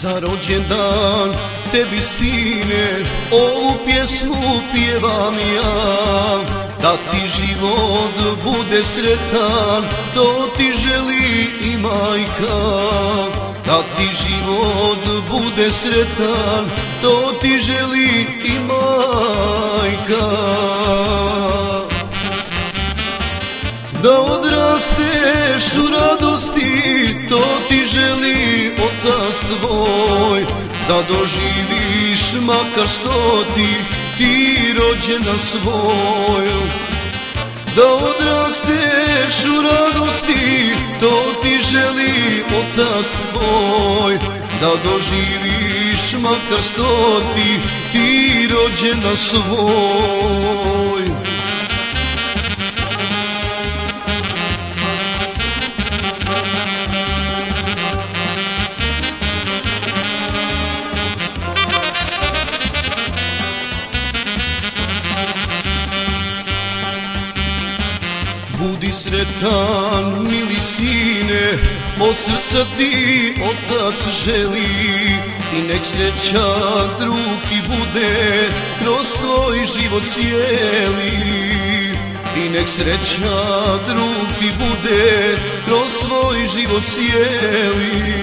Za rođendan tebi sine ovu pjesmu pjevam ja. Da ti život bude sretan, to ti želi i majka. Da ti život bude sretan, to ti želi i majka. Da odrasteš u radosti, to ti želi otac tvoj. Da doživiš makar 100 ti rođendan svoj. Da odrasteš u radosti, to ti želi otac tvoj. Da doživiš makar 100 ti rođendan svoj. Budi sretan, mili sine, od srca ti otac želi. I nek sreća drug ti bude kroz tvoj život cijeli. I nek sreća drug ti bude kroz tvoj život cijeli.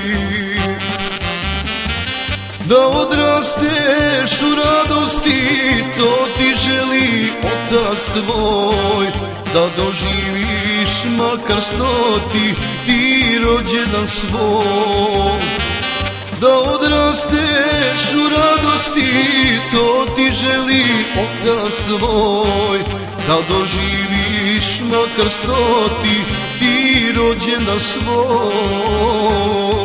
Da odrasteš u radosti, to ti želi otac tvoj. Da doživiš makar 100 ti rođendan svoj. Da odrasteš u radosti, to ti želi otac tvoj. Da doživiš makar 100 ti rođendan svoj.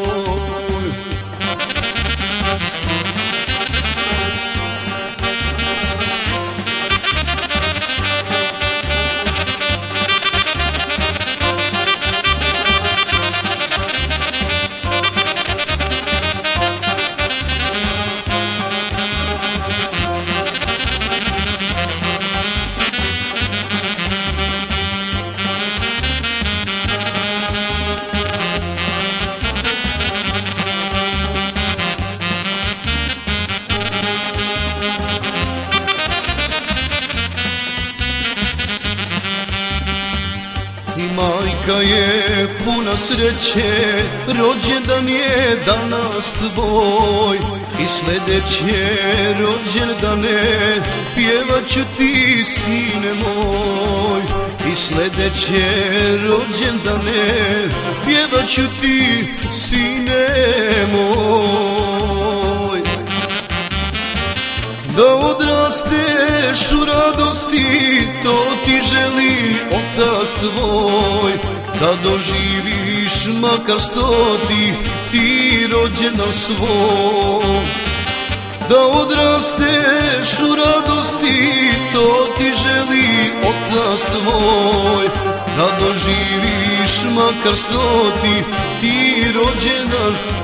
I majka je puna sreće, rođendan je danas tvoj. I sljedeće rođendane pjevat ću ti, sine moj. I sljedeće rođendane pjevat ću ti, sine moj. Da odrasteš u radosti, to ti želi otac tvoj. Da doživiš makar 100 ti rođendan svoj. Da odrasteš u radosti, to ti želi otac tvoj. Da doživiš makar 100 ti rođendan